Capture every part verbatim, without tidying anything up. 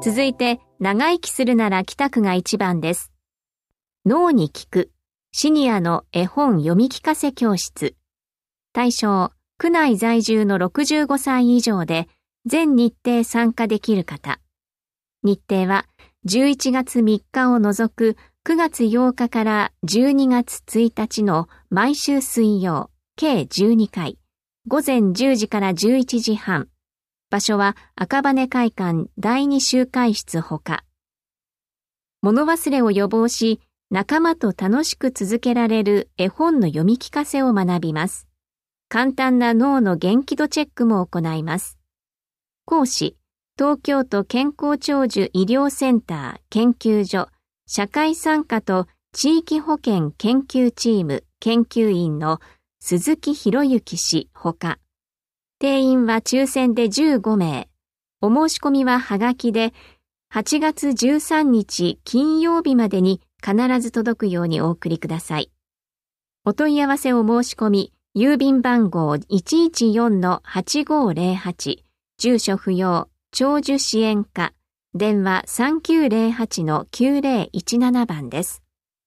続いて、長生きするなら北区が一番です。脳に効く、シニアの絵本読み聞かせ教室。対象、区内在住のろくじゅうごさい以上で、全日程参加できる方。日程は、じゅういちがつみっかを除くくがつようかからじゅうにがつついたちの毎週水曜、計じゅうにかい、ごぜんじゅうじからじゅういちじはん。場所は赤羽会館だいに集会室ほか。物忘れを予防し、仲間と楽しく続けられる絵本の読み聞かせを学びます。簡単な脳の元気度チェックも行います。講師、東京都健康長寿医療センター研究所、社会参加と地域保健研究チーム研究員の鈴木博之氏ほか。定員は抽選でじゅうごめい。お申し込みははがきで、はちがつじゅうさんにち金曜日までに必ず届くようにお送りください。お問い合わせを申し込み、郵便番号 いちいちよんのはちごぜろはち、住所不要、長寿支援課、電話 さんきゅうぜろはちのきゅうぜろいちなな 番です。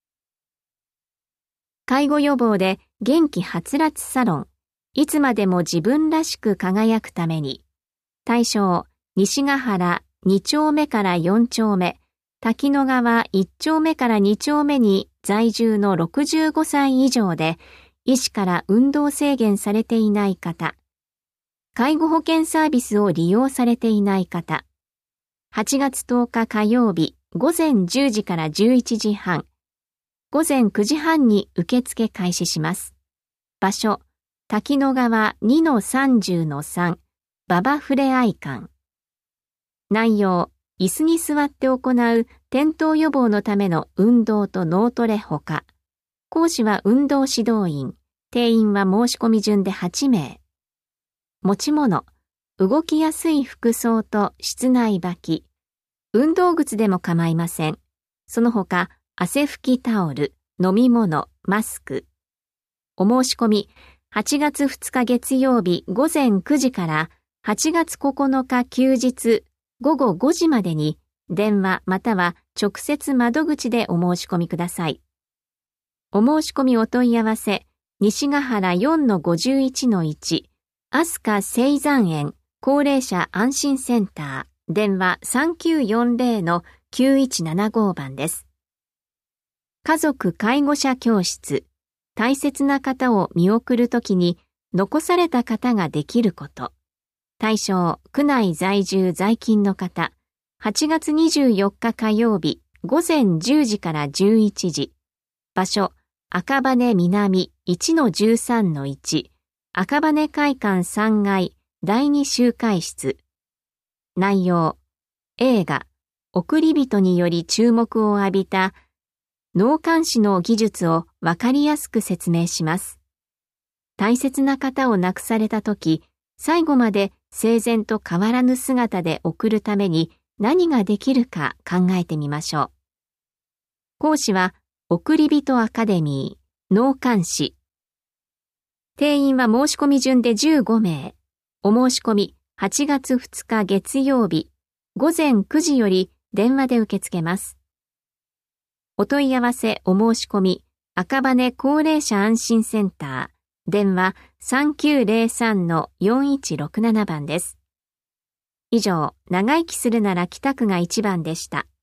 介護予防で元気はつらつサロン。いつまでも自分らしく輝くために。対象、西ヶ原に丁目からよん丁目、滝野川いち丁目からに丁目に在住のろくじゅうごさい以上で、医師から運動制限されていない方。介護保険サービスを利用されていない方。はちがつとおか火曜日、ごぜんじゅうじからじゅういちじはん。ごぜんくじはんに受付開始します。場所、滝野川 にのさんじゅうのさん、ババふれあい館。内容、椅子に座って行う転倒予防のための運動と脳トレほか。講師は運動指導員。定員は申し込み順ではちめい。持ち物、動きやすい服装と室内履き。運動靴でも構いません。その他、汗拭きタオル、飲み物、マスク。お申し込み、はちがつふつか月曜日ごぜんくじからはちがつここのか休日ごごごじまでに電話または直接窓口でお申し込みください。お申し込みお問い合わせ、西ヶ原 よんのごじゅういちのいち、飛鳥青山園高齢者安心センター、電話さんきゅうよんぜろのきゅういちななご番です。家族介護者教室。大切な方を見送るときに残された方ができること。対象、区内在住在勤の方。はちがつにじゅうよっか火曜日、ごぜんじゅうじからじゅういちじ。場所、赤羽南 いちのじゅうさんのいち、赤羽会館さんがいだいに集会室。内容、映画、送り人により注目を浴びた脳幹視の技術をわかりやすく説明します。大切な方を亡くされたとき、最後まで生前と変わらぬ姿で送るために何ができるか考えてみましょう。講師は、送り人アカデミー、脳幹視。定員は申し込み順でじゅうごめい。お申し込み、はちがつふつか月曜日、ごぜんくじより電話で受け付けます。お問い合わせお申し込み、赤羽高齢者安心センター、電話さんきゅうぜろさんのよんいちろくなな番です。以上、長生きするなら北区が一番でした。